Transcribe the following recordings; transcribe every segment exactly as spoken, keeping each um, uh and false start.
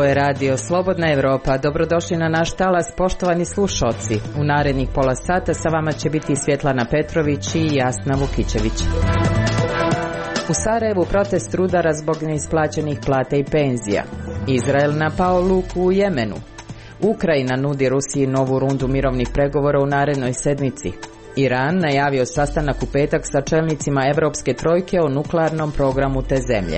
Ovo je radio Slobodna Evropa. Dobrodošli na naš talas, poštovani slušoci. U narednih pola sata sa vama će biti Svjetlana Petrović i Jasna Vukićević. U Sarajevu protest rudara zbog neisplaćenih plata i penzija. Izrael napao luku u Jemenu. Ukrajina nudi Rusiji novu rundu mirovnih pregovora u narednoj sedmici. Iran najavio sastanak u petak sa čelnicima Evropske trojke o nuklearnom programu te zemlje.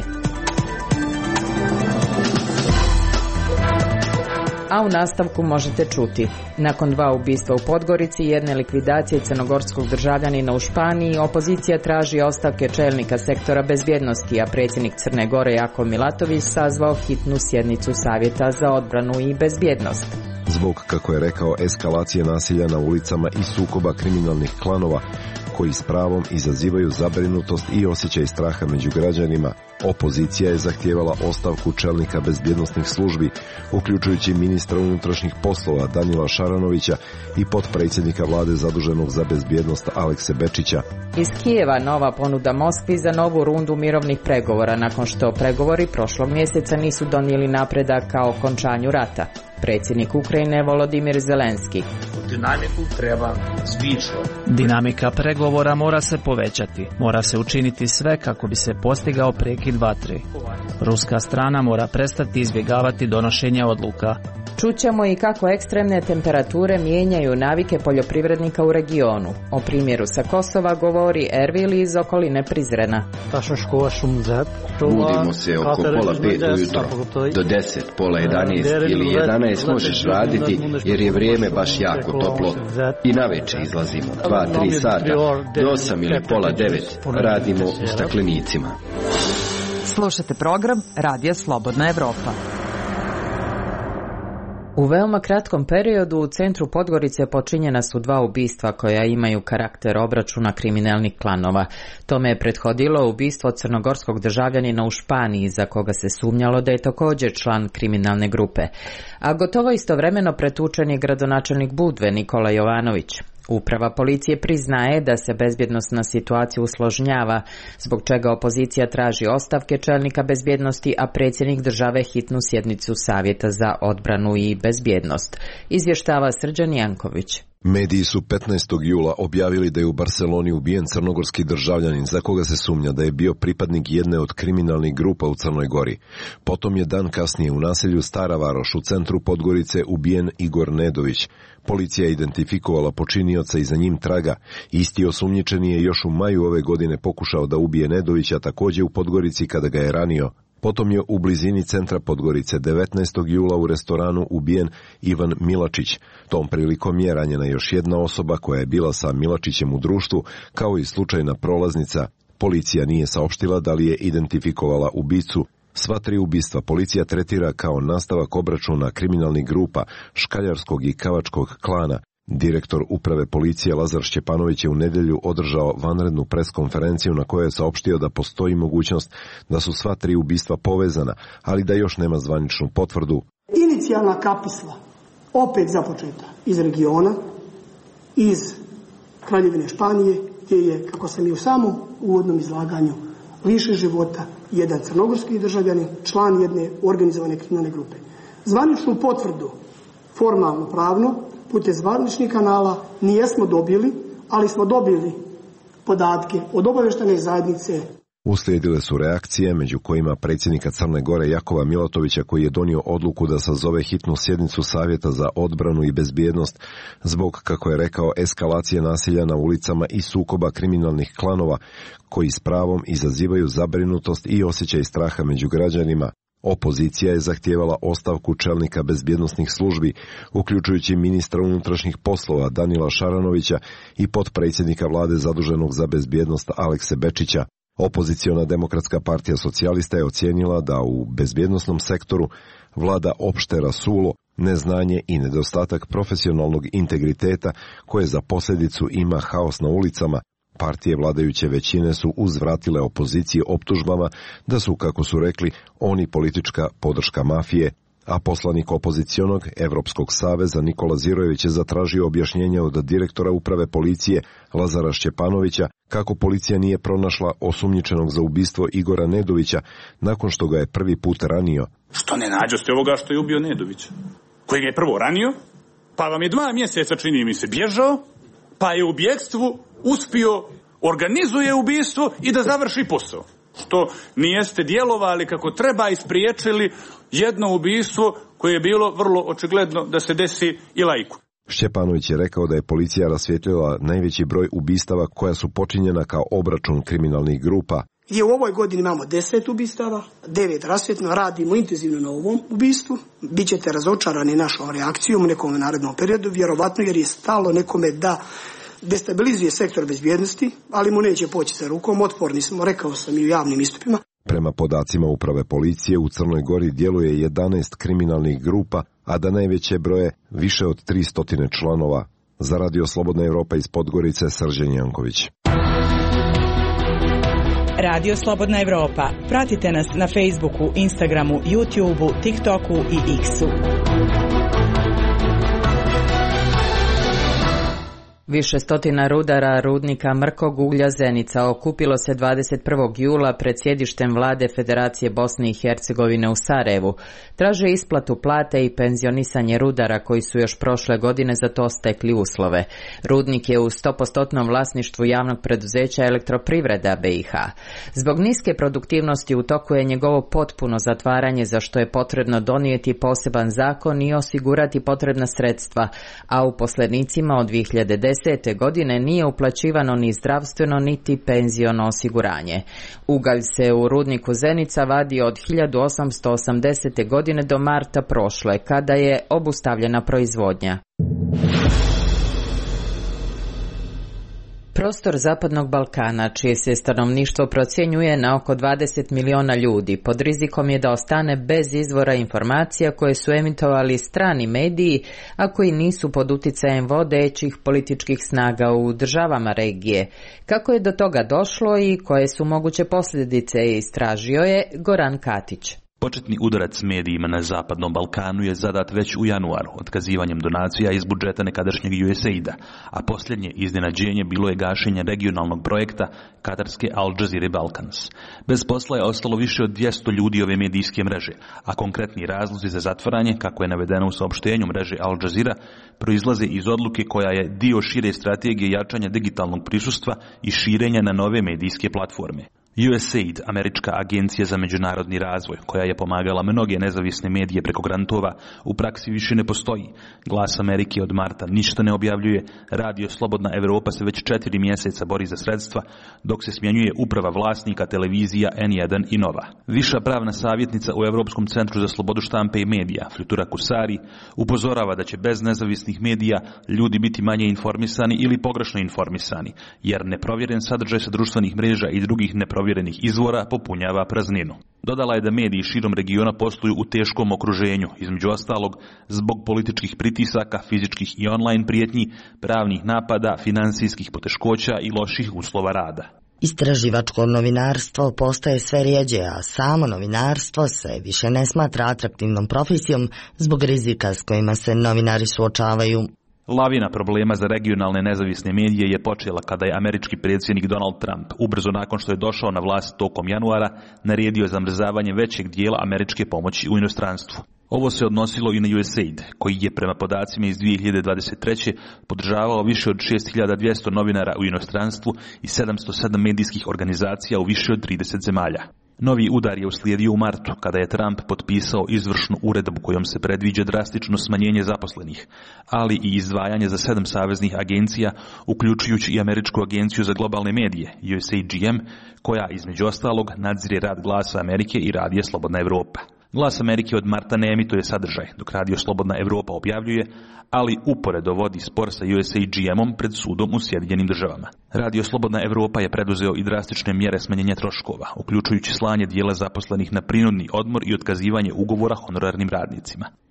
A u nastavku možete čuti. Nakon dva ubistva u Podgorici i jedne likvidacije crnogorskog državljanina u Španiji, opozicija traži ostavke čelnika sektora bezbjednosti, a predsjednik Crne Gore Jakov Milatović sazvao hitnu sjednicu Savjeta za odbranu i bezbjednost. Zbog, kako je rekao, eskalacije nasilja na ulicama i sukoba kriminalnih klanova, koji s pravom izazivaju zabrinutost i osjećaj straha među građanima, opozicija je zahtijevala ostavku čelnika bezbjednosnih službi, uključujući ministra unutrašnjih poslova Danila Šaranovića i potpredsjednika vlade zaduženog za bezbjednost Alekse Bečića. Iz Kijeva nova ponuda Moskvi za novu rundu mirovnih pregovora, nakon što pregovori prošlog mjeseca nisu donijeli napredak ka okončanju rata. Predsjednik Ukrajine Volodimir Zelenski. Dinamiku treba zbično. Dinamika pregovora mora se povećati. Mora se učiniti sve kako bi se postigao prekid vatre. Ruska strana mora prestati izbjegavati donošenje odluka. Čućemo i kako ekstremne temperature mijenjaju navike poljoprivrednika u regionu. O primjeru sa Kosova govori Ervil iz okoline Prizrena. Budimo se oko pola pet ujutro, do deset, pola jedanaest ili jedanaest možeš raditi jer je vrijeme baš jako toplo i navečer izlazimo, dva, tri sata, do osam ili pola devet radimo u staklenicima. Slušate program Radija Slobodna Evropa. U veoma kratkom periodu u centru Podgorice počinjena su dva ubistva koja imaju karakter obračuna kriminalnih klanova. Tome je prethodilo ubistvo crnogorskog državljanina u Španiji, za koga se sumnjalo da je također član kriminalne grupe. A gotovo istovremeno pretučen je gradonačelnik Budve Nikola Jovanović. Uprava policije priznaje da se bezbjednosna situacija usložnjava, zbog čega opozicija traži ostavke čelnika bezbjednosti, a predsjednik države hitnu sjednicu Savjeta za odbranu i bezbjednost. Izvještava Srđan Janković. Mediji su petnaestog jula objavili da je u Barceloni ubijen crnogorski državljanin za koga se sumnja da je bio pripadnik jedne od kriminalnih grupa u Crnoj Gori. Potom je dan kasnije u naselju Stara Varoš u centru Podgorice ubijen Igor Nedović. Policija je identifikovala počinioca i za njim traga. Isti osumnjičeni je još u maju ove godine pokušao da ubije Nedovića također u Podgorici kada ga je ranio. Potom je u blizini centra Podgorice devetnaestog jula u restoranu ubijen Ivan Milačić. Tom prilikom je ranjena još jedna osoba koja je bila sa Milačićem u društvu, kao i slučajna prolaznica. Policija nije saopštila da li je identifikovala ubicu. Sva tri ubistva policija tretira kao nastavak obračuna kriminalnih grupa Škaljarskog i Kavačkog klana. Direktor uprave policije Lazar Šćepanović je u nedjelju održao vanrednu preskonferenciju na kojoj je saopštio da postoji mogućnost da su sva tri ubistva povezana, ali da još nema zvaničnu potvrdu. Inicijalna kapisla opet započeta iz regiona, iz Kraljevine Španije, gdje je, kako sam i u samom uvodnom izlaganju, lišen života jedan crnogorski državljanin, član jedne organizovane kriminalne grupe. Zvaničnu potvrdu, formalno pravno, putem zvaničnih kanala nijesmo dobili, ali smo dobili podatke od obavještajne zajednice. Uslijedile su reakcije, među kojima predsjednika Crne Gore Jakova Milatovića, koji je donio odluku da sazove hitnu sjednicu Savjeta za odbranu i bezbjednost zbog, kako je rekao, eskalacije nasilja na ulicama i sukoba kriminalnih klanova, koji s pravom izazivaju zabrinutost i osjećaj straha među građanima. Opozicija je zahtijevala ostavku čelnika bezbjednosnih službi, uključujući ministra unutrašnjih poslova Danila Šaranovića i potpredsjednika vlade zaduženog za bezbjednost Alekse Bečića. Opoziciona demokratska partija socijalista je ocijenila da u bezbjednosnom sektoru vlada opšte rasulo, neznanje i nedostatak profesionalnog integriteta koje za posljedicu ima haos na ulicama. Partije vladajuće većine su uzvratile opoziciji optužbama da su, kako su rekli, oni politička podrška mafije. a poslanik opozicionog Evropskog saveza Nikola Zirojević je zatražio objašnjenje od direktora uprave policije Lazara Šćepanovića kako policija nije pronašla osumnjičenog za ubistvo Igora Nedovića nakon što ga je prvi put ranio. Što ne nađoste ovoga što je ubio Nedovića, koji ga je prvo ranio, pa vam je dva mjeseca, čini mi se, bježao, pa je u bjegstvu uspio organizuje ubistvo i da završi posao. Što nijeste djelovali kako treba i spriječili jedno ubistvo koje je bilo vrlo očigledno da se desi i laiku. Šćepanović je rekao da je policija rasvijetlila najveći broj ubistava koja su počinjena kao obračun kriminalnih grupa. Gdje u ovoj godini imamo deset ubistava, devet rasvjetno, radimo intenzivno na ovom ubistvu. Bićete razočarani našom reakcijom u nekom narednom periodu, vjerovatno jer je stalo nekome da destabilizuje sektor bezbjednosti, ali mu neće poći za rukom, otporni smo, rekao sam i u javnim istupima. Prema podacima uprave policije u Crnoj Gori djeluje jedanaest kriminalnih grupa, a da najveće broje više od tristo članova. Za Radio Slobodna Evropa iz Podgorice, Srđan Janković. Radio Slobodna Evropa. Pratite nas na Facebooku, Instagramu, YouTubeu, TikToku i X-u. Više stotina rudara rudnika mrkog uglja Zenica okupilo se dvadeset prvog jula pred sjedištem vlade Federacije Bosne i Hercegovine u Sarajevu. Traže isplatu plate i penzionisanje rudara koji su još prošle godine za to stekli uslove. Rudnik je u sto posto vlasništvu javnog preduzeća Elektroprivreda B i H. Zbog niske produktivnosti u toku je njegovo potpuno zatvaranje, za što je potrebno donijeti poseban zakon i osigurati potrebna sredstva, a u poslednicima od dvije hiljade desete godine nije uplaćivano ni zdravstveno niti penziono osiguranje. Ugalj se u rudniku Zenica vadi od hiljadu osamsto osamdesete godine do marta prošle, kada je obustavljena proizvodnja. Prostor Zapadnog Balkana, čije se stanovništvo procjenjuje na oko dvadeset miliona ljudi, pod rizikom je da ostane bez izvora informacija koje su emitovali strani mediji, a koji nisu pod uticajem vodećih političkih snaga u državama regije. Kako je do toga došlo i koje su moguće posljedice, istražio je Goran Katić. Početni udarac medijima na Zapadnom Balkanu je zadat već u januaru otkazivanjem donacija iz budžeta nekadašnjeg U S A I D-a, a posljednje iznenađenje bilo je gašenje regionalnog projekta katarske Al Jazeera Balkans. Bez posla je ostalo više od dvjesto ljudi ove medijske mreže, a konkretni razlozi za zatvaranje, kako je navedeno u saopštenju mreže Al Jazeera, proizlaze iz odluke koja je dio šire strategije jačanja digitalnog prisustva i širenja na nove medijske platforme. U S A I D, američka agencija za međunarodni razvoj, koja je pomagala mnoge nezavisne medije preko grantova, u praksi više ne postoji. Glas Amerike od marta ništa ne objavljuje, Radio Slobodna Evropa se već četiri mjeseca bori za sredstva, dok se smjenjuje uprava vlasnika televizija N jedan i Nova. Viša pravna savjetnica u Europskom centru za slobodu štampe i medija, Flutura Kusari, upozorava da će bez nezavisnih medija ljudi biti manje informisani ili pogrešno informisani, jer neprovjeren sadržaj sa društvenih mreža i drugih neprovjerenih vjerenih izvora popunjava prazninu. Dodala je da mediji širom regiona posluju u teškom okruženju, između ostalog zbog političkih pritisaka, fizičkih i online prijetnji, pravnih napada, financijskih poteškoća i loših uslova rada. Istraživačko novinarstvo postaje sve rijeđe, a samo novinarstvo se više ne smatra atraktivnom profesijom zbog rizika s kojima se novinari suočavaju. Lavina problema za regionalne nezavisne medije je počela kada je američki predsjednik Donald Trump, ubrzo nakon što je došao na vlast tokom januara, naredio zamrzavanje većeg dijela američke pomoći u inostranstvu. Ovo se odnosilo i na U S A I D, koji je prema podacima iz dvije hiljade dvadeset treće podržavao više od šest hiljada dvjesto novinara u inostranstvu i sedamsto sedam medijskih organizacija u više od trideset zemalja. Novi udar je uslijedio u martu, kada je Trump potpisao izvršnu uredbu kojom se predviđa drastično smanjenje zaposlenih, ali i izdvajanje za sedam saveznih agencija, uključujući i Američku agenciju za globalne medije, U S A G M, koja između ostalog nadzire rad Glasa Amerike i Radija Slobodna Evropa. Glas Amerike od marta ne emituje sadržaj, dok Radio Slobodna Evropa objavljuje, ali uporedo vodi spor sa U S A G M-om pred sudom u Sjedinjenim državama. Radio Slobodna Evropa je preduzeo i drastične mjere smanjenja troškova, uključujući slanje dijela zaposlenih na prinudni odmor i otkazivanje ugovora honorarnim radnicima.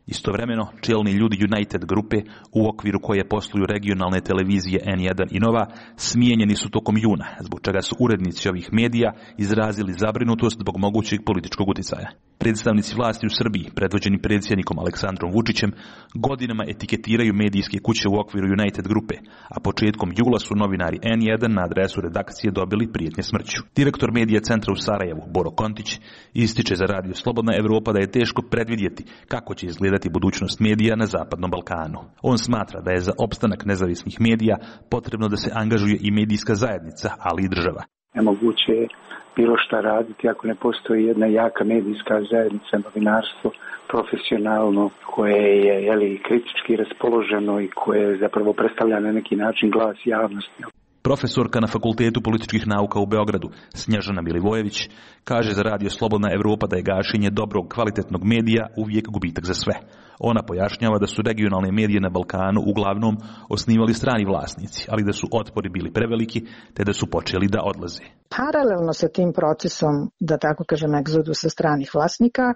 Istovremeno, čelni ljudi United grupe, u okviru koje posluju regionalne televizije en jedan i Nova, smijenjeni su tokom juna, zbog čega su urednici ovih medija izrazili zabrinutost zbog mogućeg političkog utjecaja. Predstavnici vlasti u Srbiji, predvođeni predsjednikom Aleksandrom Vučićem, godinama etiketiraju medijske kuće u okviru United grupe, a početkom jula su novinari en jedan na adresu redakcije dobili prijetnje smrću. Direktor medija centra u Sarajevu, Boro Kontić, ističe za Radio Slobodna Evropa da je teško predvidjeti kako će izgledati budućnost medija na Zapadnom Balkanu. On smatra da je za opstanak nezavisnih medija potrebno da se angažuje i medijska zajednica, ali i država. Nemoguće je bilo šta raditi ako ne postoji jedna jaka medijska zajednica, novinarstvo, profesionalno, koje je jeli, kritički raspoloženo i koje zapravo predstavlja na neki način glas javnosti. Profesorka na Fakultetu političkih nauka u Beogradu, Snježana Milivojević, kaže za Radio Slobodna Evropa da je gašenje dobrog, kvalitetnog medija uvijek gubitak za sve. Ona pojašnjava da su regionalne medije na Balkanu uglavnom osnivali strani vlasnici, ali da su otpori bili preveliki, te da su počeli da odlaze. Paralelno sa tim procesom, da tako kažem, egzodusa stranih vlasnika,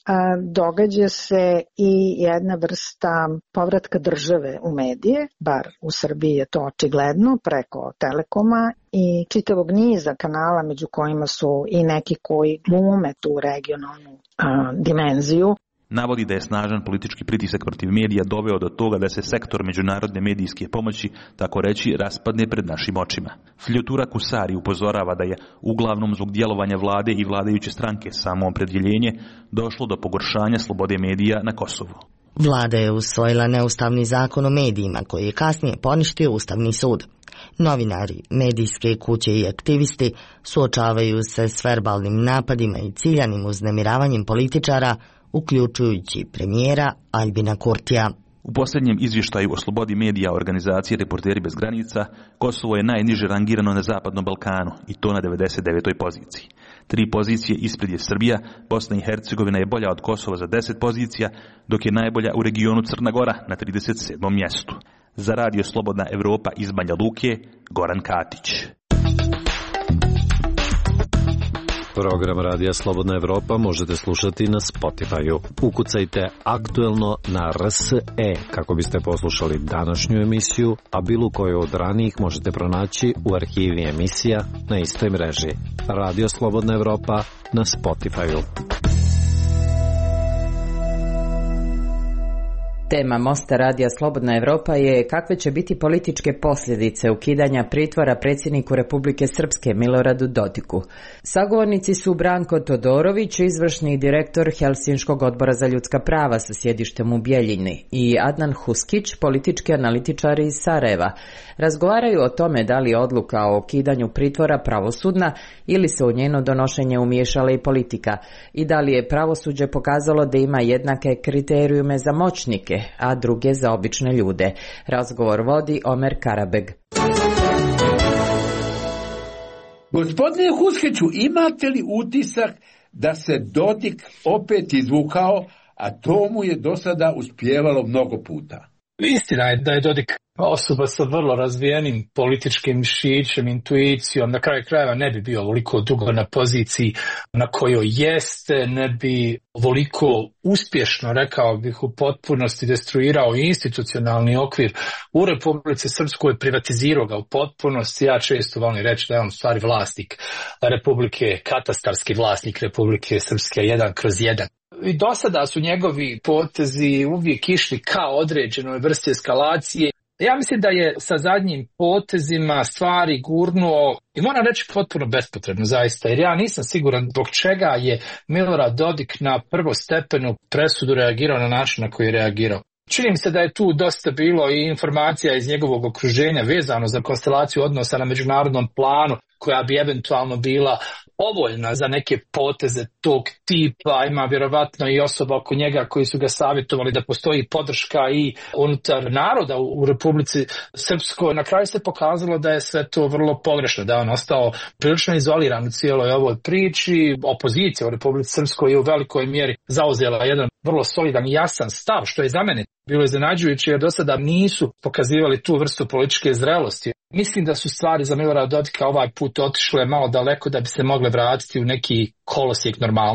događa se i jedna vrsta povratka države u medije, bar u Srbiji je to očigledno, preko Telekoma i čitavog niza kanala među kojima su i neki koji glume tu regionalnu a, dimenziju. Navodi da je snažan politički pritisak protiv medija doveo do toga da se sektor međunarodne medijske pomoći, tako reći, raspadne pred našim očima. Fljutura Kusari upozorava da je uglavnom zbog djelovanja vlade i vladajuće stranke samo opredjeljenje došlo do pogoršanja slobode medija na Kosovu. Vlada je usvojila neustavni zakon o medijima koji je kasnije poništio Ustavni sud. Novinari, medijske kuće i aktivisti suočavaju se s verbalnim napadima i ciljanim uznemiravanjem političara, uključujući premijera Albina Kurtija. U posljednjem izvještaju o slobodi medija organizacije Reporteri bez granica, Kosovo je najniže rangirano na Zapadnom Balkanu i to na devedeset devetoj poziciji. Tri pozicije ispred je Srbija, Bosna i Hercegovina je bolja od Kosova za deset pozicija, dok je najbolja u regionu Crna Gora na trideset sedmom mjestu. Za Radio Slobodna Evropa iz Banja Luke, Goran Katić. Program Radija Slobodna Evropa možete slušati na Spotify-u. Ukucajte aktuelno na R S E kako biste poslušali današnju emisiju, a bilo koju od ranijih možete pronaći u arhivi emisija na istoj mreži. Radio Slobodna Evropa na Spotify-u. Tema Mosta Radija Slobodna Evropa je kakve će biti političke posljedice ukidanja pritvora predsjedniku Republike Srpske Miloradu Dodiku. Sagovornici su Branko Todorović, izvršni direktor Helsinškog odbora za ljudska prava sa sjedištem u Bjeljini, i Adnan Huskić, politički analitičar iz Sarajeva. Razgovaraju o tome da li je odluka o ukidanju pritvora pravosudna ili se u njeno donošenje umiješala i politika i da li je pravosuđe pokazalo da ima jednake kriterijume za moćnike, a druge za obične ljude. Razgovor vodi Omer Karabeg. Gospodine Huskiću, imate li utisak da se Dodik opet izvukao, a to mu je do sada uspijevalo mnogo puta? Istina je da je Dodik osoba sa vrlo razvijenim političkim mišićem, intuicijom, na kraju krajeva ne bi bio ovoliko dugo na poziciji na kojoj jeste, ne bi ovoliko uspješno, rekao bih, u potpunosti destruirao institucionalni okvir u Republici Srpskoj, privatizirao ga u potpunosti. Ja često volim reći da je on stvari vlasnik Republike, katastarski vlasnik Republike Srpske, jedan kroz jedan. I do sada su njegovi potezi uvijek išli ka određenoj vrsti eskalacije. Ja mislim da je sa zadnjim potezima stvari gurnuo, i moram reći potpuno bespotrebno zaista, jer ja nisam siguran zbog čega je Milorad Dodik na prvostepenu presudu reagirao na način na koji je reagirao. Čini mi se da je tu dosta bilo i informacija iz njegovog okruženja vezano za konstelaciju odnosa na međunarodnom planu, koja bi eventualno bila povoljna za neke poteze tog tipa. Ima vjerovatno i osoba oko njega koji su ga savjetovali da postoji podrška i unutar naroda u Republici Srpskoj. Na kraju se pokazalo da je sve to vrlo pogrešno, da je on ostao prilično izoliran u cijeloj ovoj priči. Opozicija u Republici Srpskoj je u velikoj mjeri zauzela jedan vrlo solidan i jasan stav, što je za mene bilo iznenađujuće, jer do sada nisu pokazivali tu vrstu političke zrelosti. Mislim da su stvari za Milorada Dodika ovaj put otišle malo daleko da bi se mogle vratiti u neki kolosijek normalnosti.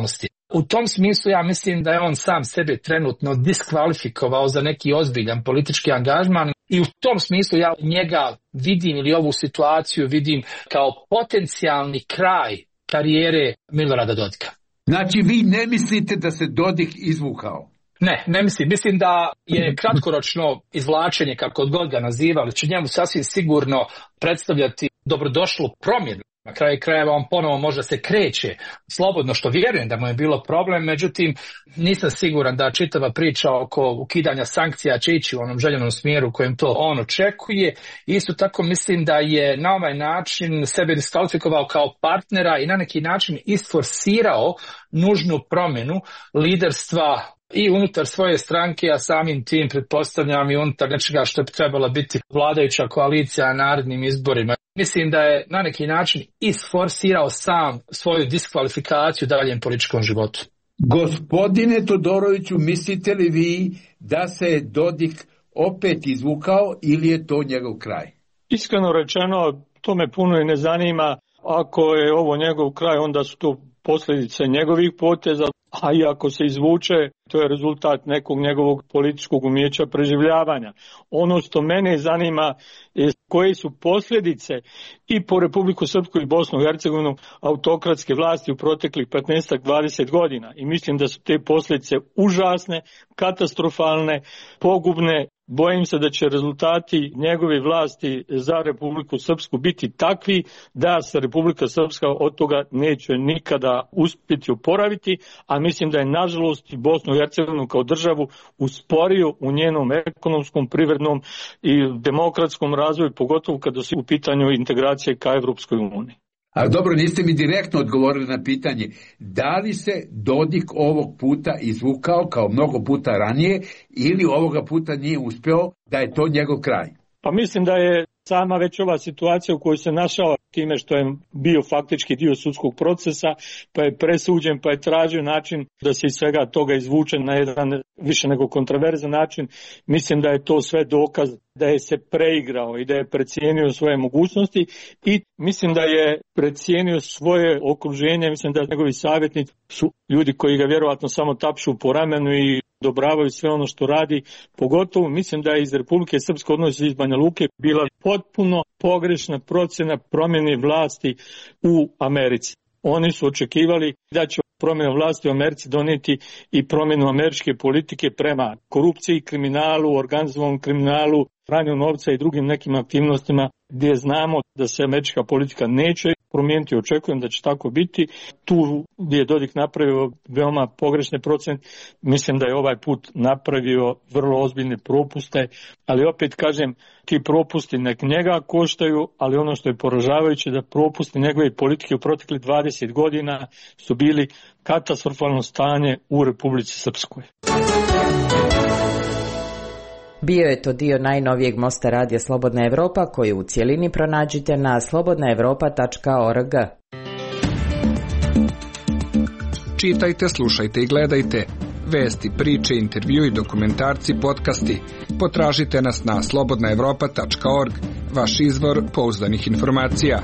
U tom smislu ja mislim da je on sam sebe trenutno diskvalifikovao za neki ozbiljan politički angažman i u tom smislu ja njega vidim ili ovu situaciju vidim kao potencijalni kraj karijere Milorada Dodika. Znači vi ne mislite da se Dodik izvukao? Ne, ne mislim. Mislim da je kratkoročno izvlačenje, kako god ga nazivali, će njemu sasvim sigurno predstavljati dobrodošlu promjenu. Na kraju krajeva on ponovo možda se kreće slobodno, što vjerujem da mu je bilo problem, međutim nisam siguran da čitava priča oko ukidanja sankcija će ići u onom željenom smjeru kojem to on očekuje. Isto tako mislim da je na ovaj način sebe diskvalifikovao kao partnera i na neki način isforsirao nužnu promjenu liderstva i unutar svoje stranke, a samim tim pretpostavljam i unutar nečega što bi trebala biti vladajuća koalicija na narednim izborima. Mislim da je na neki način isforsirao sam svoju diskvalifikaciju daljem političkom životu. Gospodine Todoroviću, mislite li vi da se Dodik opet izvukao ili je to njegov kraj? Iskreno rečeno, to me puno i ne zanima. Ako je ovo njegov kraj, onda su to posljedice njegovih poteza, a i ako se izvuče, to je rezultat nekog njegovog političkog umijeća preživljavanja. Ono što mene zanima je koje su posljedice i po Republiku Srpsku i Bosnu i Hercegovinu autokratske vlasti u proteklih petnaest do dvadeset godina. I mislim da su te posljedice užasne, katastrofalne, pogubne. Bojim se da će rezultati njegove vlasti za Republiku Srpsku biti takvi da se Republika Srpska od toga neće nikada uspjeti oporaviti, a mislim da je nažalost i Bosnu i Hercegovinu kao državu usporio u njenom ekonomskom, privrednom i demokratskom razvoju, pogotovo kada su u pitanju integracije ka Evropskoj uniji. A dobro, niste mi direktno odgovorili na pitanje, da li se Dodik ovog puta izvukao kao mnogo puta ranije ili ovoga puta nije uspeo, da je to njegov kraj? Pa mislim da je sama već ova situacija u kojoj se našao time što je bio faktički dio sudskog procesa, pa je presuđen, pa je tražio način da se iz svega toga izvuče na jedan više nego kontroverzan način. Mislim da je to sve dokaz da je se preigrao i da je precijenio svoje mogućnosti i mislim da je precijenio svoje okruženje. Mislim da njegovi savjetnici su ljudi koji ga vjerojatno samo tapšu po ramenu i odobravaju sve ono što radi. Pogotovo mislim da je iz Republike Srpske, odnosno iz Banja Luke, bila potpuno pogrešna procjena promjene vlasti u Americi. Oni su očekivali da će promjena vlasti u Americi donijeti i promjenu američke politike prema korupciji, kriminalu, organizovanom kriminalu, pranju novca i drugim nekim aktivnostima gdje znamo da se američka politika neće promijeniti. Očekujem da će tako biti. Tu gdje je Dodik napravio veoma pogrešne procjene, mislim da je ovaj put napravio vrlo ozbiljne propuste, ali opet kažem, ti propusti nek njega koštaju, ali ono što je poražavajuće da propusti njegove politike u proteklih dvadeset godina su bili katastrofalno stanje u Republici Srpskoj. Bio je to dio najnovijeg mosta radija Slobodna Evropa koji u cijelini pronađite na slobodna evropa tačka org. Čitajte, slušajte i gledajte. Vesti, priče, intervju i dokumentarci, podcasti. Potražite nas na slobodna evropa tačka org, vaš izvor pouzdanih informacija.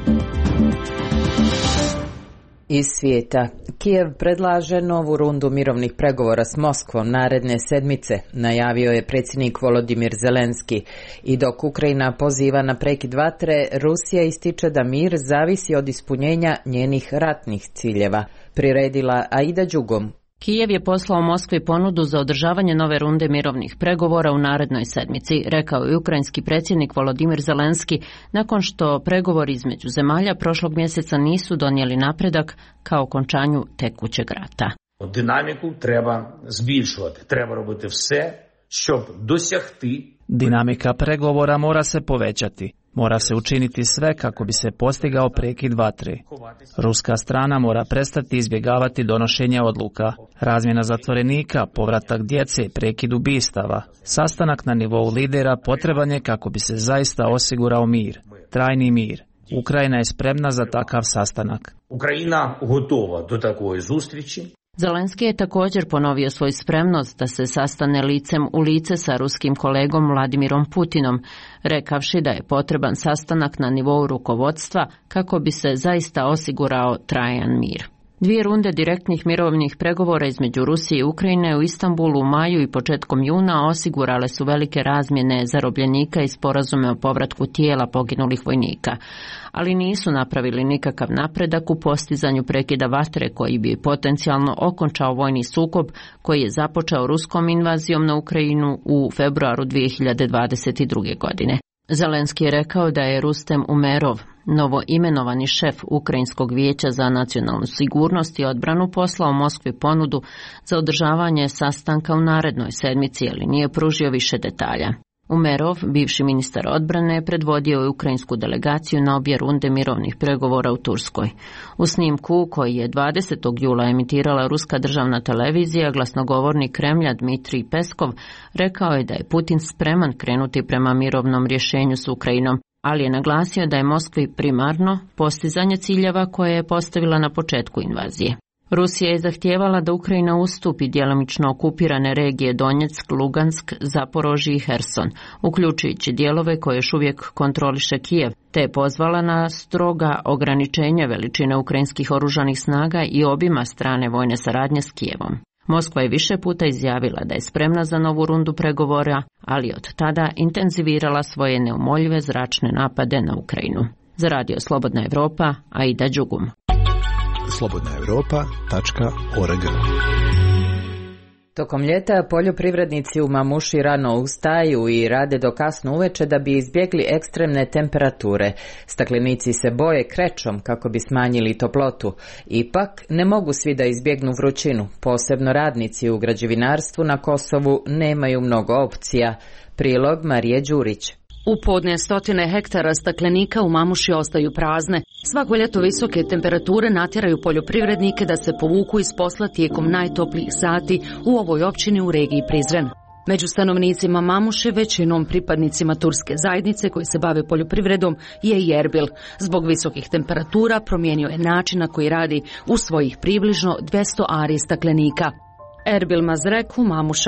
Iz svijeta. Kijev predlaže novu rundu mirovnih pregovora s Moskvom naredne sedmice, najavio je predsjednik Volodimir Zelenski. I dok Ukrajina poziva na prekid vatre, Rusija ističe da mir zavisi od ispunjenja njenih ratnih ciljeva. Priredila Aida Đugom. Kijev je poslao Moskvi ponudu za održavanje nove runde mirovnih pregovora u narednoj sedmici, rekao je ukrajinski predsjednik Volodimir Zelenski, nakon što pregovori između zemalja prošlog mjeseca nisu donijeli napredak ka okončanju tekućeg rata. Dinamiku treba збільшувати, treba робити все, щоб досягти. Dinamika pregovora mora se povećati. Mora se učiniti sve kako bi se postigao prekid vatre. Ruska strana mora prestati izbjegavati donošenje odluka, razmjena zatvorenika, povratak djece, prekid ubistava. Sastanak na nivou lidera potreban je kako bi se zaista osigurao mir, trajni mir. Ukrajina je spremna za takav sastanak. Ukrajina gotova do takove zустрічі. Zelenski je također ponovio svoju spremnost da se sastane licem u lice sa ruskim kolegom Vladimirom Putinom, rekavši da je potreban sastanak na nivou rukovodstva kako bi se zaista osigurao trajan mir. Dvije runde direktnih mirovnih pregovora između Rusije i Ukrajine u Istanbulu u maju i početkom juna osigurale su velike razmjene zarobljenika i sporazume o povratku tijela poginulih vojnika, ali nisu napravili nikakav napredak u postizanju prekida vatre koji bi potencijalno okončao vojni sukob koji je započeo ruskom invazijom na Ukrajinu u februaru dvije hiljade dvadeset druge. godine. Zelenski je rekao da je Rustem Umerov, novo imenovani šef Ukrajinskog vijeća za nacionalnu sigurnost i odbranu, poslao Moskvi ponudu za održavanje sastanka u narednoj sedmici, ali nije pružio više detalja. Umerov, bivši ministar odbrane, predvodio je ukrajinsku delegaciju na obje runde mirovnih pregovora u Turskoj. U snimku koji je dvadesetog jula emitirala ruska državna televizija, glasnogovornik Kremlja Dmitrij Peskov rekao je da je Putin spreman krenuti prema mirovnom rješenju s Ukrajinom, ali je naglasio da je Moskvi primarno postizanje ciljeva koje je postavila na početku invazije. Rusija je zahtijevala da Ukrajina ustupi djelomično okupirane regije Donjeck, Lugansk, Zaporožje i Herson, uključujući dijelove koje još uvijek kontroliše Kijev, te je pozvala na stroga ograničenja veličine ukrajinskih oružanih snaga i obima strane vojne saradnje s Kijevom. Moskva je više puta izjavila da je spremna za novu rundu pregovora, ali od tada intenzivirala svoje neumoljive zračne napade na Ukrajinu. Za radio Slobodna Evropa, Aida Đugum. slobodna europa tačka org. Tokom ljeta poljoprivrednici u Mamuši rano ustaju i rade do kasno uveče da bi izbjegli ekstremne temperature. Staklenici se boje krećom kako bi smanjili toplotu. Ipak ne mogu svi da izbjegnu vrućinu. Posebno radnici u građevinarstvu na Kosovu nemaju mnogo opcija. Prilog Marije Đurić. U podne stotine hektara staklenika u Mamuši ostaju prazne. Svako ljeto visoke temperature natjeraju poljoprivrednike da se povuku iz posla tijekom najtoplijih sati u ovoj općini u regiji Prizren. Među stanovnicima Mamuše, većinom pripadnicima turske zajednice koji se bave poljoprivredom, je i Erbil. Zbog visokih temperatura promijenio je način na koji radi u svojih približno dvjesto ari staklenika. Erbil Mazrek u Mamuša.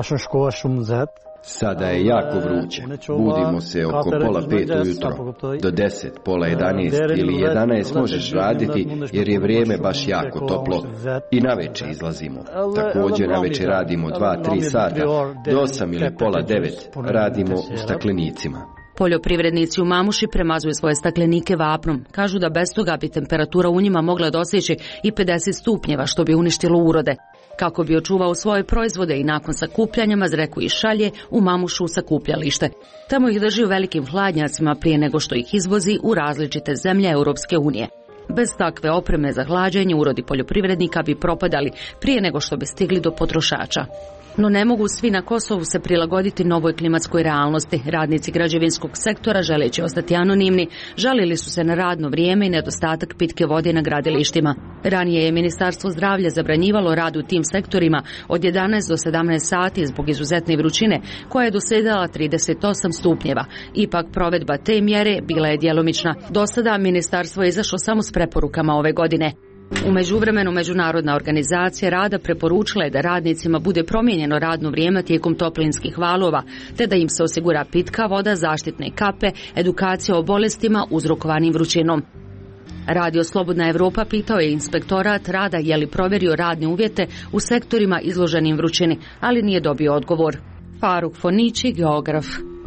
Sada je jako vruće. Budimo se oko pola pet ujutro. Do deset, pola jedanaest ili jedanaest možeš raditi jer je vrijeme baš jako toplo. I navečer izlazimo. Također navečer radimo dva, tri sata. Do osam ili pola devet radimo u staklenicima. Poljoprivrednici u Mamuši premazuju svoje staklenike vapnom. Kažu da bez toga bi temperatura u njima mogla doseći i pedeset stupnjeva, što bi uništilo urode. Kako bi očuvao svoje proizvode i nakon sakupljanja, Mazreku ih šalje u Mamušu u sakupljalište. Tamo ih drži u velikim hladnjacima prije nego što ih izvozi u različite zemlje Europske unije. Bez takve opreme za hlađenje urodi poljoprivrednika bi propadali prije nego što bi stigli do potrošača. No ne mogu svi na Kosovu se prilagoditi novoj klimatskoj realnosti. Radnici građevinskog sektora, želeći ostati anonimni, žalili su se na radno vrijeme i nedostatak pitke vode na gradilištima. Ranije je Ministarstvo zdravlja zabranjivalo rad u tim sektorima od jedanaest do sedamnaest sati zbog izuzetne vrućine, koja je dosegala trideset osam stupnjeva. Ipak provedba te mjere bila je djelomična. Do sada ministarstvo je izašlo samo s preporukama ove godine. U međuvremenu Međunarodna organizacija rada preporučila je da radnicima bude promijenjeno radno vrijeme tijekom toplinskih valova, te da im se osigura pitka voda, zaštitne kape, edukacija o bolestima uzrokovanim vrućinom. Radio Slobodna Evropa pitao je inspektorat rada je li provjerio radne uvjete u sektorima izloženim vrućini, ali nije dobio odgovor. Faruk Fonići, geograf.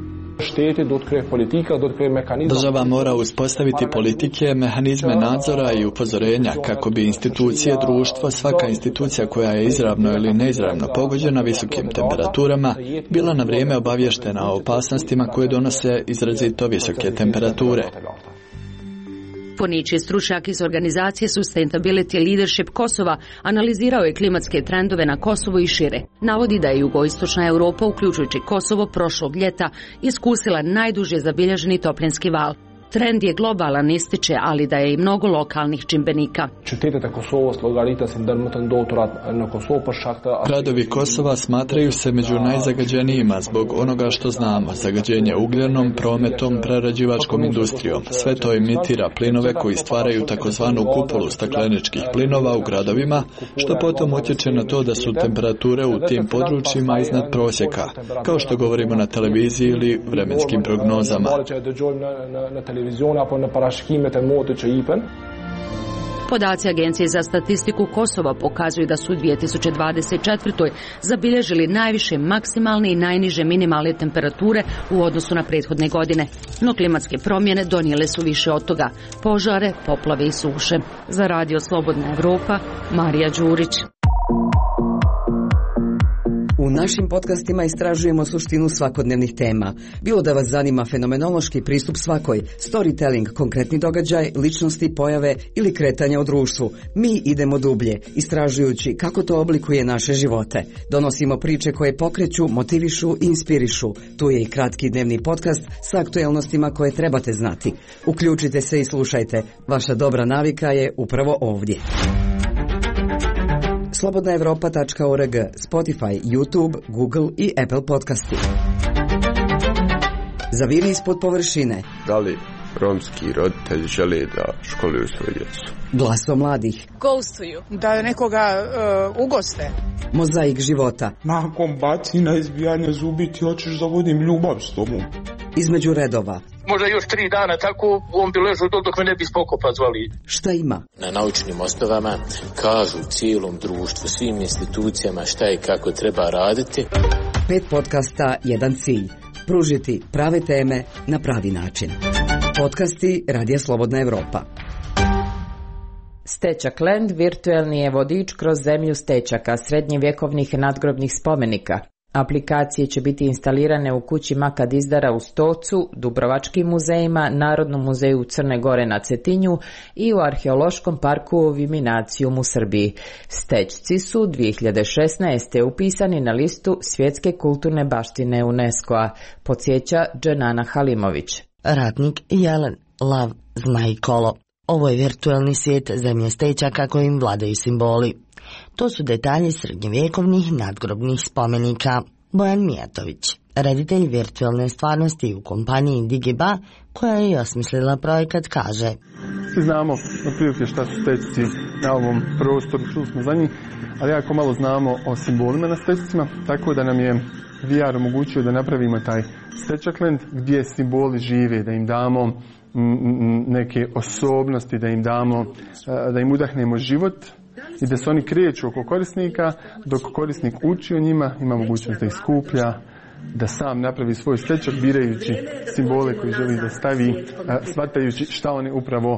Država mora uspostaviti politike, mehanizme nadzora i upozorenja kako bi institucije društva, svaka institucija koja je izravno ili neizravno pogođena visokim temperaturama, bila na vrijeme obavještena o opasnostima koje donose izrazito visoke temperature. Fonići, stručnjak iz organizacije Sustainability Leadership Kosova, analizirao je klimatske trendove na Kosovu i šire. Navodi da je jugoistočna Europa, uključujući Kosovo, prošlog ljeta iskusila najduže zabilježeni toplinski val. Trend je globalan, ističe, ali da je i mnogo lokalnih čimbenika. Gradovi Kosova smatraju se među najzagađenijima zbog onoga što znamo, zagađenje ugljenom, prometom, prerađivačkom industrijom. Sve to emitira plinove koji stvaraju takozvanu kupolu stakleničkih plinova u gradovima, što potom utječe na to da su temperature u tim područjima iznad prosjeka, kao što govorimo na televiziji ili vremenskim prognozama. Podaci Agencije za statistiku Kosova pokazuju da su u dvije tisuće dvadeset četvrtoj zabilježili najviše maksimalne i najniže minimalne temperature u odnosu na prethodne godine. No klimatske promjene donijele su više od toga: požare, poplave i suše. Za Radio Slobodna Evropa, Marija Đurić. U našim podcastima istražujemo suštinu svakodnevnih tema. Bilo da vas zanima fenomenološki pristup svakoj, storytelling, konkretni događaj, ličnosti, pojave ili kretanja u društvu, mi idemo dublje, istražujući kako to oblikuje naše živote. Donosimo priče koje pokreću, motivišu i inspirišu. Tu je i kratki dnevni podcast sa aktuelnostima koje trebate znati. Uključite se i slušajte. Vaša dobra navika je upravo ovdje. slobodna evropa tačka org, Spotify, YouTube, Google i Apple podcasti. Zaviri ispod površine. Da li romski roditelji žele da školuju svoju djecu? Glaso mladih. Ghostuju. Da nekoga uh, ugoste. Mozaik života. Nakon bacina, izbijanja zubi, ti hoćeš da vodim ljubav s tobom. Između redova. Možda još tri dana tako on bi ležao dok me ne bi spokopa zvali. Šta ima? Na naučnim osnovama kažu cijelom društvu, svim institucijama šta i kako treba raditi. Pet podcasta, jedan cilj. Pružiti prave teme na pravi način. Podcasti Radija Slobodna Evropa. Stečak Land virtuelni je vodič kroz zemlju stečaka, srednjevjekovnih nadgrobnih spomenika. Aplikacije će biti instalirane u kući Maka Dizdara u Stocu, Dubrovačkim muzejima, Narodnom muzeju Crne Gore na Cetinju i u Arheološkom parku u Viminacijum u Srbiji. Stečci su dvije hiljade šesnaeste. upisani na listu svjetske kulturne baštine UNESCO-a, podsjeća Dženana Halimović. Ratnik Jelen, lav, zna i kolo. Ovo je virtualni svijet zemlje stečaka kojim vladaju simboli. To su detalji srednjovjekovnih nadgrobnih spomenika. Bojan Mijatović, reditelj virtualne stvarnosti u kompaniji Digiba, koja je i osmislila projekat, kaže: Svi znamo otprilike šta su stečci na ovom prostoru, čuli smo za njih, ali jako malo znamo o simbolima na stečcima, tako da nam je V R omogućio da napravimo taj Stečakland gdje simboli žive, da im damo neke osobnosti, da im damo, da im udahnemo život i da se oni kreću oko korisnika, dok korisnik uči o njima, ima mogućnost da ih skuplja, da sam napravi svoj stečak birajući simbole koji želi da stavi, shvatajući šta oni upravo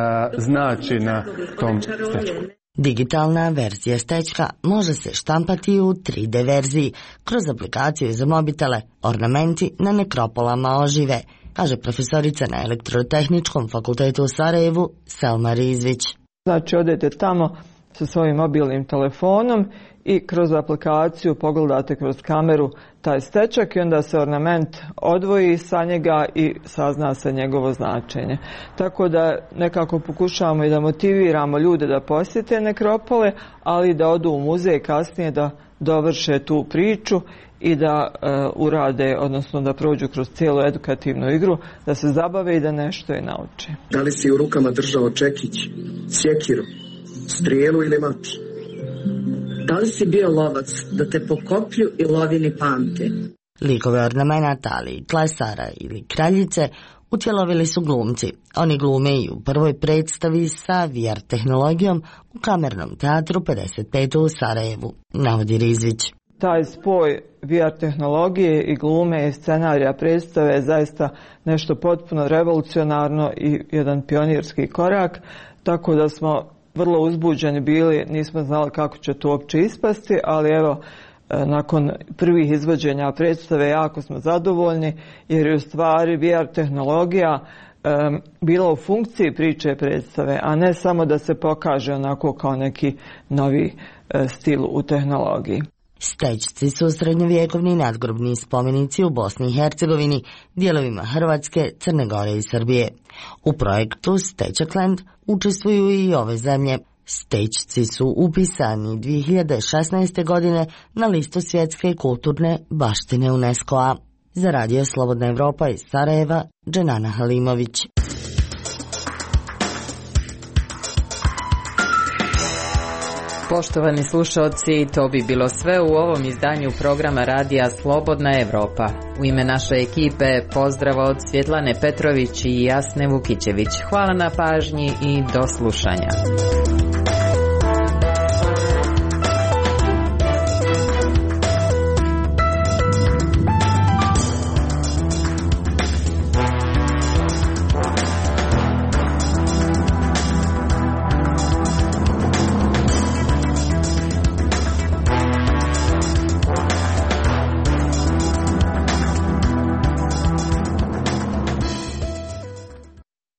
znače na tom stečku. Digitalna verzija stečka može se štampati u tri D verziji kroz aplikaciju za mobitele. Ornamenti na nekropolama ožive, kaže profesorica na Elektrotehničkom fakultetu u Sarajevu Selma Rizvić. Znači, odete tamo sa svojim mobilnim telefonom i kroz aplikaciju pogledate kroz kameru taj stečak i onda se ornament odvoji sa njega i sazna se njegovo značenje. Tako da nekako pokušavamo i da motiviramo ljude da posjete nekropole, ali da odu u muzej kasnije da dovrše tu priču i da e, urade, odnosno da prođu kroz cijelu edukativnu igru, da se zabave i da nešto i nauče. Da li si u rukama držao čekić, sjekiru, strijelu ili mač? Da li si bio lovac da te po koplju i lovini pamte? Likove ornamenata, ali i klesara ili kraljice utjelovili su glumci. Oni glume i u prvoj predstavi sa V R tehnologijom u Kamernom teatru pedeset pet u Sarajevu, navodi Rizvić. Taj spoj V R tehnologije i glume i scenarija predstave je zaista nešto potpuno revolucionarno i jedan pionirski korak, tako da smo vrlo uzbuđeni bili, nismo znali kako će to uopće ispasti, ali evo, nakon prvih izvođenja predstave jako smo zadovoljni, jer je u stvari V R tehnologija um, bila u funkciji priče predstave, a ne samo da se pokaže onako kao neki novi uh, stil u tehnologiji. Stečci su srednjovjekovni nadgrobni spomenici u Bosni i Hercegovini, dijelovima Hrvatske, Crne Gore i Srbije. U projektu Stečakland učestvuju i ove zemlje. Stečci su upisani dvije hiljade šesnaeste. godine na listu svjetske kulturne baštine UNESCO-a. Za Radio Slobodna Evropa iz Sarajeva, Dženana Halimović. Poštovani slušalci, to bi bilo sve u ovom izdanju programa radija Slobodna Evropa. U ime naše ekipe pozdrav od Svjetlane Petrović i Jasne Vukićević. Hvala na pažnji i do slušanja.